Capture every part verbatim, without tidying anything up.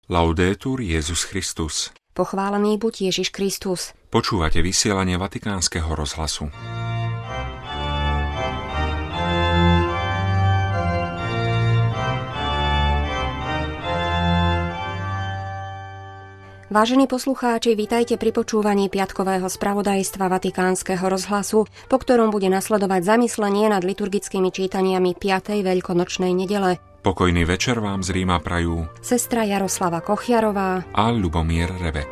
Laudetur Jesus Christus. Pochválený buď Ježiš Kristus. Počúvate vysielanie Vatikánskeho rozhlasu. Vážení poslucháči, vitajte pri počúvaní piatkového spravodajstva Vatikánskeho rozhlasu, po ktorom bude nasledovať zamyslenie nad liturgickými čítaniami piatej veľkonočnej nedele. Pokojný večer vám z Ríma prajú sestra Jaroslava Kochiarová a Ľubomír Rebek.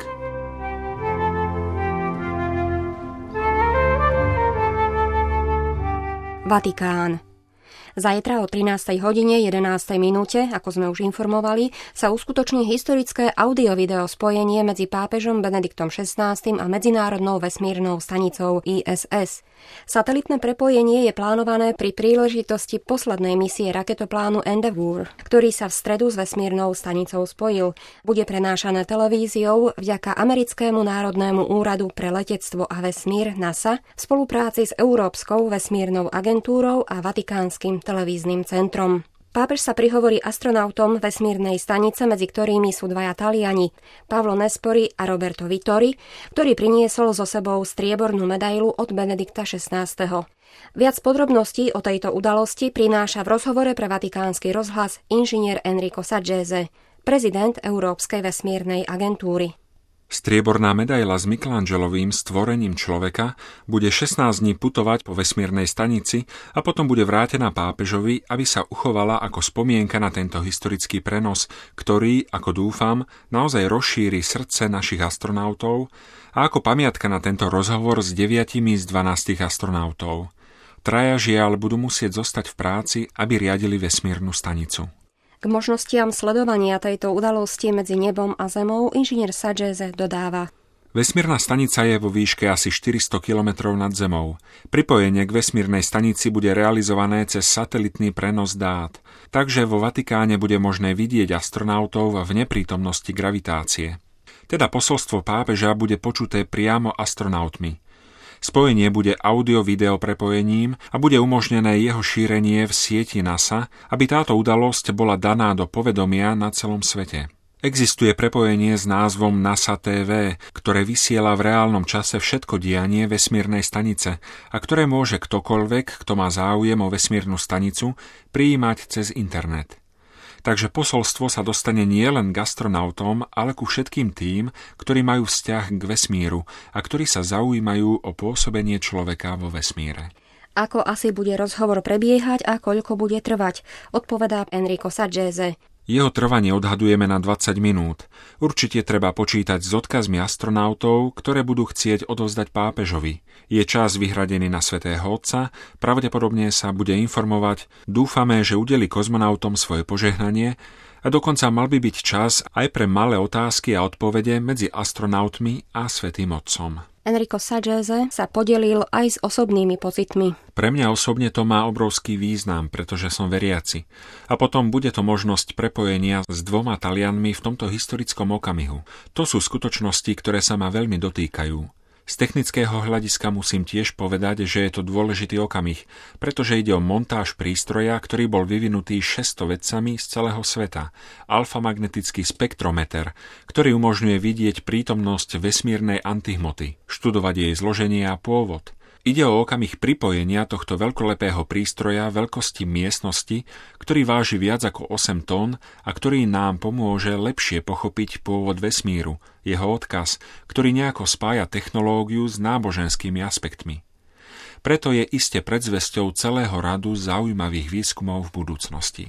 Vatikán. Zajtra o trinástej hodine jedenástej minúte, ako sme už informovali, sa uskutoční historické audio-video spojenie medzi pápežom Benediktom šestnásty a Medzinárodnou vesmírnou stanicou í es es. Satelitné prepojenie je plánované pri príležitosti poslednej misie raketoplánu Endeavour, ktorý sa v stredu s vesmírnou stanicou spojil. Bude prenášané televíziou vďaka Americkému národnému úradu pre letectvo a vesmír NASA v spolupráci s Európskou vesmírnou agentúrou a Vatikánskym televíznym centrom. Pápež sa prihovorí astronautom vesmírnej stanice, medzi ktorými sú dvaja Taliani, Pavlo Nespori a Roberto Vittori, ktorý priniesol so sebou striebornú medailu od Benedikta šestnásteho. Viac podrobností o tejto udalosti prináša v rozhovore pre Vatikánsky rozhlas inžinier Enrico Saggese, prezident Európskej vesmírnej agentúry. Strieborná medaila s Michelangelovým stvorením človeka bude šestnásť dní putovať po vesmírnej stanici a potom bude vrátená pápežovi, aby sa uchovala ako spomienka na tento historický prenos, ktorý, ako dúfam, naozaj rozšíri srdce našich astronautov a ako pamiatka na tento rozhovor s deviatimi z dvanástich astronautov. Traja žiaľ budú musieť zostať v práci, aby riadili vesmírnu stanicu. K možnostiam sledovania tejto udalosti medzi nebom a zemou inžinier Saggese dodáva: Vesmírna stanica je vo výške asi štyristo kilometrov nad zemou. Pripojenie k vesmírnej stanici bude realizované cez satelitný prenos dát, takže vo Vatikáne bude možné vidieť astronautov v neprítomnosti gravitácie. Teda posolstvo pápeža bude počuté priamo astronautmi. Spojenie bude audio-video prepojením a bude umožnené jeho šírenie v sieti NASA, aby táto udalosť bola daná do povedomia na celom svete. Existuje prepojenie s názvom NASA té vé, ktoré vysiela v reálnom čase všetko dianie vesmírnej stanice a ktoré môže ktokoľvek, kto má záujem o vesmírnu stanicu, prijímať cez internet. Takže posolstvo sa dostane nielen k astronautom, ale ku všetkým tým, ktorí majú vzťah k vesmíru a ktorí sa zaujímajú o pôsobenie človeka vo vesmíre. Ako asi bude rozhovor prebiehať a koľko bude trvať, odpovedá Enrico Saggese. Jeho trvanie odhadujeme na dvadsať minút. Určite treba počítať s odkazmi astronautov, ktoré budú chcieť odovzdať pápežovi. Je čas vyhradený na Svätého Otca, pravdepodobne sa bude informovať. Dúfame, že udeli kozmonautom svoje požehnanie a dokonca mal by byť čas aj pre malé otázky a odpovede medzi astronautmi a Svätým Otcom. Enrico Saggese sa podelil aj s osobnými pocitmi. Pre mňa osobne to má obrovský význam, pretože som veriaci. A potom bude to možnosť prepojenia s dvoma Talianmi v tomto historickom okamihu. To sú skutočnosti, ktoré sa ma veľmi dotýkajú. Z technického hľadiska musím tiež povedať, že je to dôležitý okamih, pretože ide o montáž prístroja, ktorý bol vyvinutý šesťsto vedcami z celého sveta, alfamagnetický spektrometer, ktorý umožňuje vidieť prítomnosť vesmírnej antihmoty, študovať jej zloženie a pôvod. Ide o okamih pripojenia tohto veľkolepého prístroja veľkosti miestnosti, ktorý váži viac ako osem tón a ktorý nám pomôže lepšie pochopiť pôvod vesmíru, jeho odkaz, ktorý nejako spája technológiu s náboženskými aspektmi. Preto je iste predzvesťou celého radu zaujímavých výskumov v budúcnosti.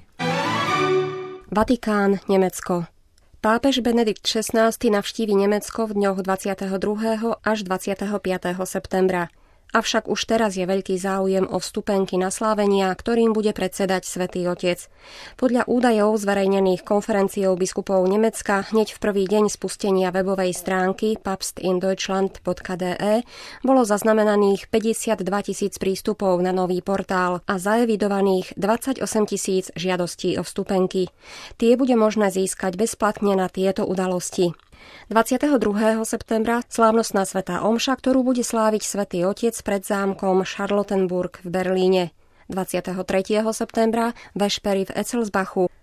Vatikán, Nemecko. Pápež Benedikt šestnásty navštívi Nemecko v dňoch dvadsiateho druhého až dvadsiateho piateho septembra. Avšak už teraz je veľký záujem o vstupenky na slávenia, ktorým bude predsedať Svätý Otec. Podľa údajov zverejnených konferenciou biskupov Nemecka hneď v prvý deň spustenia webovej stránky papstindeutschland bodka de bolo zaznamenaných päťdesiatdva tisíc prístupov na nový portál a zaevidovaných dvadsaťosem tisíc žiadostí o vstupenky. Tie bude možné získať bezplatne na tieto udalosti. dvadsiateho druhého septembra slávnostná svätá omša, ktorú bude sláviť Svätý Otec pred zámkom Charlottenburg v Berlíne. dvadsiateho tretieho septembra vešpery v Etzelsbachu,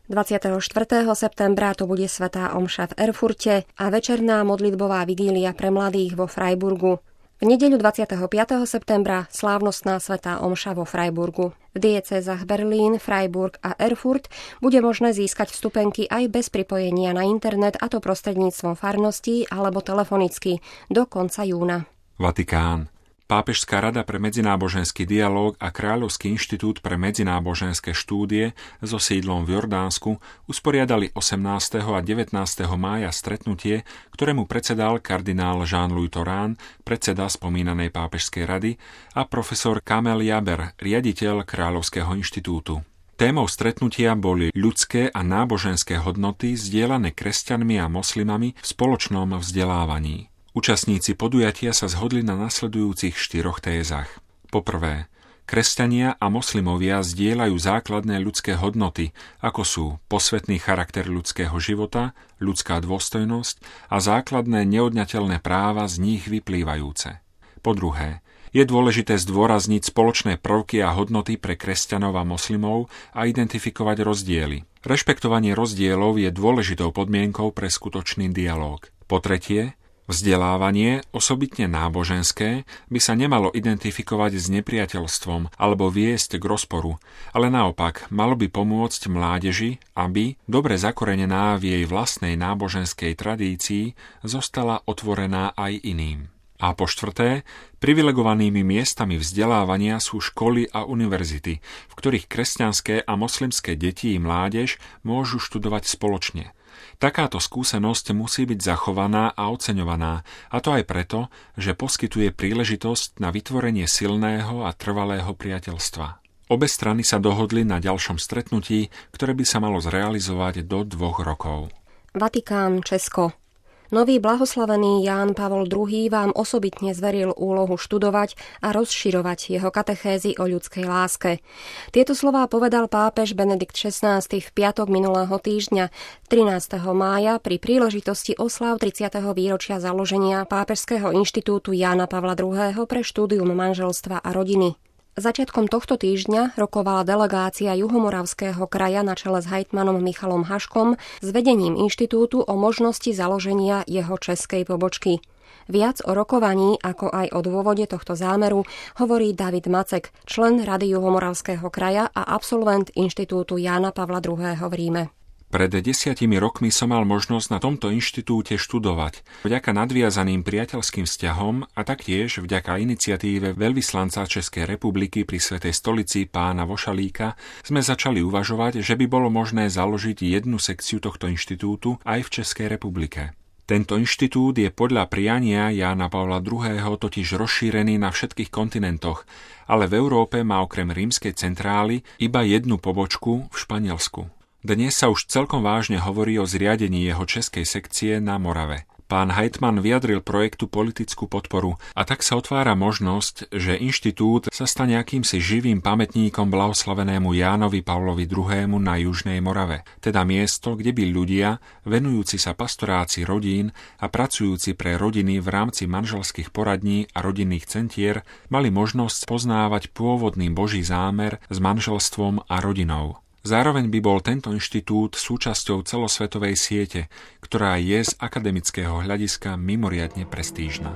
dvadsiateho štvrtého septembra to bude svätá omša v Erfurte a večerná modlitbová vigília pre mladých vo Freiburgu. V nedeľu dvadsiateho piateho septembra slávnostná svätá omša vo Freiburgu. V diecézach Berlín, Freiburg a Erfurt bude možné získať vstupenky aj bez pripojenia na internet, a to prostredníctvom farností alebo telefonicky do konca júna. Vatikán. Pápežská rada pre medzináboženský dialóg a Kráľovský inštitút pre medzináboženské štúdie so sídlom v Jordánsku usporiadali osemnásteho a devätnásteho mája stretnutie, ktorému predsedal kardinál Jean-Louis Torán, predseda spomínanej pápežskej rady, a profesor Kamel Jaber, riaditeľ Kráľovského inštitútu. Témou stretnutia boli ľudské a náboženské hodnoty zdieľané kresťanmi a moslimami v spoločnom vzdelávaní. Účastníci podujatia sa zhodli na nasledujúcich štyroch tézach. Po prvé, kresťania a moslimovia zdieľajú základné ľudské hodnoty, ako sú posvätný charakter ľudského života, ľudská dôstojnosť a základné neodňateľné práva z nich vyplývajúce. Po druhé, je dôležité zdôrazniť spoločné prvky a hodnoty pre kresťanov a moslimov a identifikovať rozdiely. Rešpektovanie rozdielov je dôležitou podmienkou pre skutočný dialóg. Po tretie, vzdelávanie, osobitne náboženské, by sa nemalo identifikovať s nepriateľstvom alebo viesť k rozporu, ale naopak malo by pomôcť mládeži, aby, dobre zakorenená v jej vlastnej náboženskej tradícii, zostala otvorená aj iným. A po štvrté, privilegovanými miestami vzdelávania sú školy a univerzity, v ktorých kresťanské a moslimské deti i mládež môžu študovať spoločne. Takáto skúsenosť musí byť zachovaná a oceňovaná, a to aj preto, že poskytuje príležitosť na vytvorenie silného a trvalého priateľstva. Obe strany sa dohodli na ďalšom stretnutí, ktoré by sa malo zrealizovať do dvoch rokov. Vatikán, Česko. Nový blahoslavený Ján Pavol druhý. vám osobitne zveril úlohu študovať a rozširovať jeho katechézy o ľudskej láske. Tieto slová povedal pápež Benedikt šestnásty. v piatok minulého týždňa, trinásteho mája, pri príležitosti osláv tridsiateho výročia založenia Pápežského inštitútu Jána Pavla druhého. pre štúdium manželstva a rodiny. Začiatkom tohto týždňa rokovala delegácia Juhomoravského kraja na čele s hejtmanom Michalom Haškom s vedením inštitútu o možnosti založenia jeho českej pobočky. Viac o rokovaní, ako aj o dôvode tohto zámeru, hovorí David Macek, člen Rady Juhomoravského kraja a absolvent inštitútu Jána Pavla druhého. v Ríme. Pred desiatimi rokmi som mal možnosť na tomto inštitúte študovať. Vďaka nadviazaným priateľským vzťahom a taktiež vďaka iniciatíve veľvyslanca Českej republiky pri Svätej stolici pána Vošalíka sme začali uvažovať, že by bolo možné založiť jednu sekciu tohto inštitútu aj v Českej republike. Tento inštitút je podľa priania Jána Pavla druhého. totiž rozšírený na všetkých kontinentoch, ale v Európe má okrem rímskej centrály iba jednu pobočku v Španielsku. Dnes sa už celkom vážne hovorí o zriadení jeho českej sekcie na Morave. Pán hejtman vyjadril projektu politickú podporu a tak sa otvára možnosť, že inštitút sa stane akýmsi živým pamätníkom blahoslavenému Jánovi Pavlovi druhému. na Južnej Morave, teda miesto, kde by ľudia, venujúci sa pastorácii rodín a pracujúci pre rodiny v rámci manželských poradní a rodinných centier, mali možnosť poznávať pôvodný Boží zámer s manželstvom a rodinou. Zároveň by bol tento inštitút súčasťou celosvetovej siete, ktorá je z akademického hľadiska mimoriadne prestížna.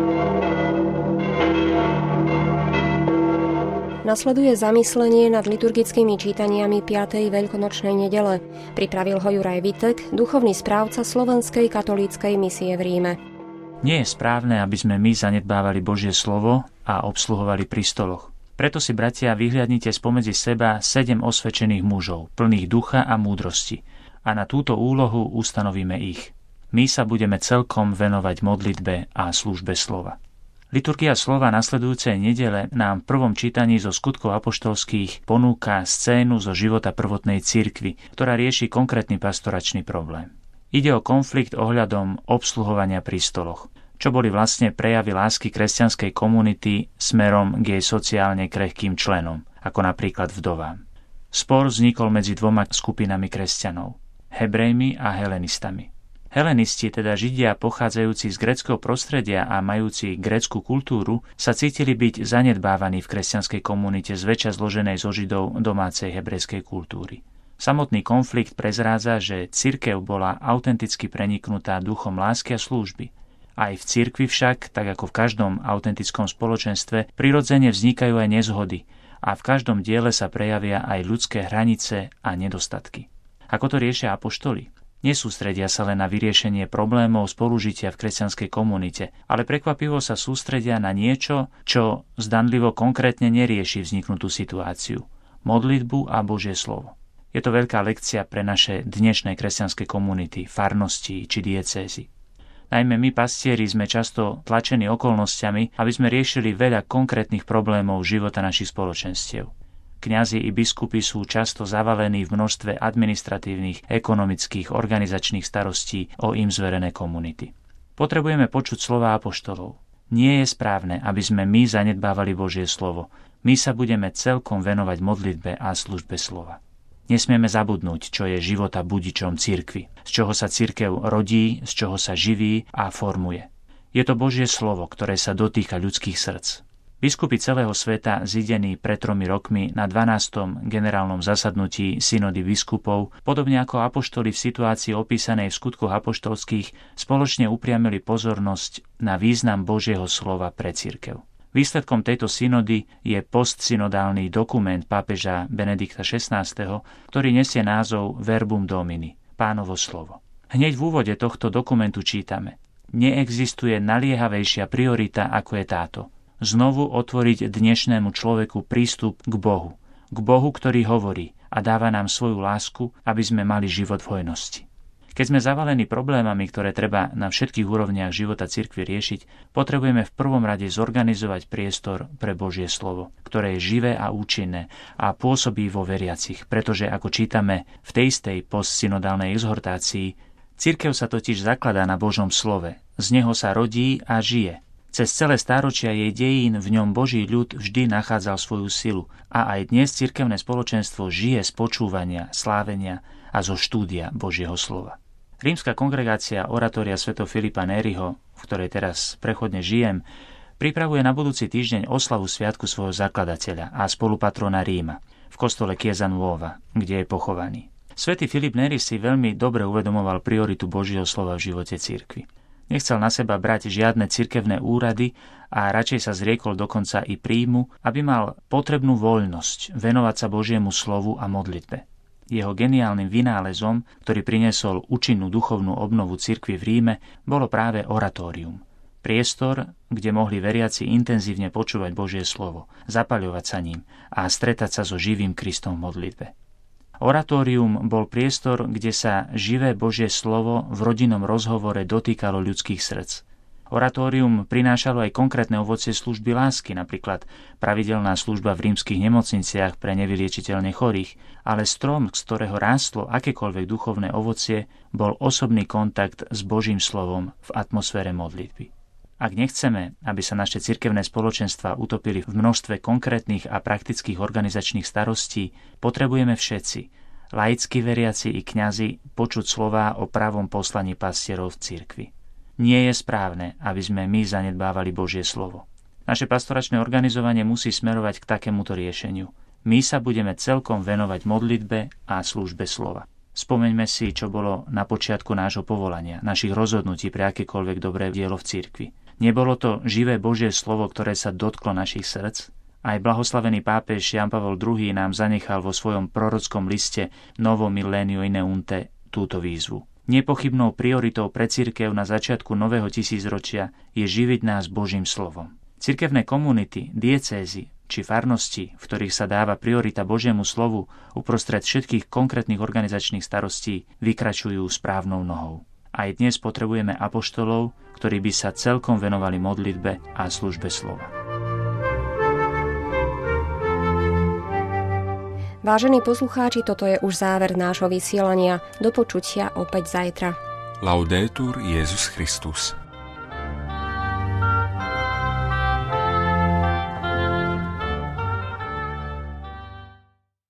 Nasleduje zamyslenie nad liturgickými čítaniami piatej veľkonočnej nedele. Pripravil ho Juraj Vitek, duchovný správca Slovenskej katolíckej misie v Ríme. Nie je správne, aby sme my zanedbávali Božie slovo a obsluhovali pri stoloch. Preto si, bratia, vyhliadnite spomedzi seba sedem osvedčených mužov, plných ducha a múdrosti. A na túto úlohu ustanovíme ich. My sa budeme celkom venovať modlitbe a službe slova. Liturgia slova nasledujúcej nedele nám v prvom čítaní zo skutkov apoštolských ponúka scénu zo života prvotnej cirkvi, ktorá rieši konkrétny pastoračný problém. Ide o konflikt ohľadom obsluhovania pri stoloch, čo boli vlastne prejavy lásky kresťanskej komunity smerom k jej sociálne krehkým členom, ako napríklad vdovám. Spor vznikol medzi dvoma skupinami kresťanov, Hebrejmi a Helenistami. Helenisti, teda Židia pochádzajúci z gréckeho prostredia a majúci grécku kultúru, sa cítili byť zanedbávaní v kresťanskej komunite zväčša zloženej zo Židov domácej hebrejskej kultúry. Samotný konflikt prezrádza, že cirkev bola autenticky preniknutá duchom lásky a služby. Aj v cirkvi však, tak ako v každom autentickom spoločenstve, prirodzene vznikajú aj nezhody a v každom diele sa prejavia aj ľudské hranice a nedostatky. Ako to riešia apoštoli? Nesústredia sa len na vyriešenie problémov spolužitia v kresťanskej komunite, ale prekvapivo sa sústredia na niečo, čo zdanlivo konkrétne nerieši vzniknutú situáciu. Modlitbu a Božie slovo. Je to veľká lekcia pre naše dnešné kresťanské komunity, farnosti či diecézy. Najmä my, pastieri, sme často tlačení okolnostiami, aby sme riešili veľa konkrétnych problémov života našich spoločenstiev. Kňazi i biskupy sú často zavalení v množstve administratívnych, ekonomických, organizačných starostí o im zverené komunity. Potrebujeme počuť slová apoštolov. Nie je správne, aby sme my zanedbávali Božie slovo. My sa budeme celkom venovať modlitbe a službe slova. Nesmieme zabudnúť, čo je života budičom cirkvi, z čoho sa cirkev rodí, z čoho sa živí a formuje. Je to Božie slovo, ktoré sa dotýka ľudských srdc. Biskupy celého sveta, zidení pred tromi rokmi na dvanástom generálnom zasadnutí synody biskupov, podobne ako apoštoli v situácii opísanej v skutkoch apoštolských, spoločne upriamili pozornosť na význam Božieho slova pre cirkev. Výsledkom tejto synody je postsynodálny dokument pápeža Benedikta šestnásteho, ktorý nesie názov Verbum Domini, Pánovo slovo. Hneď v úvode tohto dokumentu čítame: Neexistuje naliehavejšia priorita, ako je táto. Znovu otvoriť dnešnému človeku prístup k Bohu. K Bohu, ktorý hovorí a dáva nám svoju lásku, aby sme mali život v hojnosti. Keď sme zavalení problémami, ktoré treba na všetkých úrovniach života cirkvi riešiť, potrebujeme v prvom rade zorganizovať priestor pre Božie slovo, ktoré je živé a účinné a pôsobí vo veriacich, pretože ako čítame v tej istej postsynodálnej exhortácii, cirkev sa totiž zakladá na Božom slove, z neho sa rodí a žije. Cez celé stáročia jej dejín v ňom Boží ľud vždy nachádzal svoju silu a aj dnes cirkevné spoločenstvo žije z počúvania, slávenia a zo štúdia Božieho slova. Rímska kongregácia Oratória svätého Filipa Nériho, v ktorej teraz prechodne žijem, pripravuje na budúci týždeň oslavu sviatku svojho zakladateľa a spolupatrona Ríma v kostole Chiesa Nuova, kde je pochovaný. Svätý Filip Néri si veľmi dobre uvedomoval prioritu Božieho slova v živote cirkvi. Nechcel na seba brať žiadne cirkevné úrady a radšej sa zriekol dokonca i príjmu, aby mal potrebnú voľnosť venovať sa Božiemu slovu a modlitbe. Jeho geniálnym vynálezom, ktorý priniesol účinnú duchovnú obnovu cirkvi v Ríme, bolo práve oratórium. Priestor, kde mohli veriaci intenzívne počúvať Božie slovo, zapaľovať sa ním a stretať sa so živým Kristom v modlitbe. Oratórium bol priestor, kde sa živé Božie slovo v rodinnom rozhovore dotýkalo ľudských srdc. Oratórium prinášalo aj konkrétne ovocie služby lásky, napríklad pravidelná služba v rímskych nemocniciach pre nevyliečiteľne chorých, ale strom, z ktorého rástlo akékoľvek duchovné ovocie, bol osobný kontakt s Božím slovom v atmosfére modlitby. Ak nechceme, aby sa naše cirkevné spoločenstvá utopili v množstve konkrétnych a praktických organizačných starostí, potrebujeme všetci, laickí veriaci i kňazi, počuť slová o pravom poslaní pastierov v cirkvi. Nie je správne, aby sme my zanedbávali Božie slovo. Naše pastoračné organizovanie musí smerovať k takémuto riešeniu. My sa budeme celkom venovať modlitbe a službe slova. Spomeňme si, čo bolo na počiatku nášho povolania, našich rozhodnutí pre akékoľvek dobré dielo v cirkvi. Nebolo to živé Božie slovo, ktoré sa dotklo našich srdc? Aj blahoslavený pápež Ján Pavol druhý. Nám zanechal vo svojom prorockom liste Novo Millennio in Eunte túto výzvu. Nepochybnou prioritou pre cirkev na začiatku nového tisícročia je živiť nás Božím slovom. Cirkevné komunity, diecézy či farnosti, v ktorých sa dáva priorita Božiemu slovu uprostred všetkých konkrétnych organizačných starostí, vykračujú správnou nohou. Aj dnes potrebujeme apoštolov, ktorí by sa celkom venovali modlitbe a službe slova. Vážení poslucháči, toto je už záver nášho vysielania. Do počutia opäť zajtra. Laudetur Jesus Christus.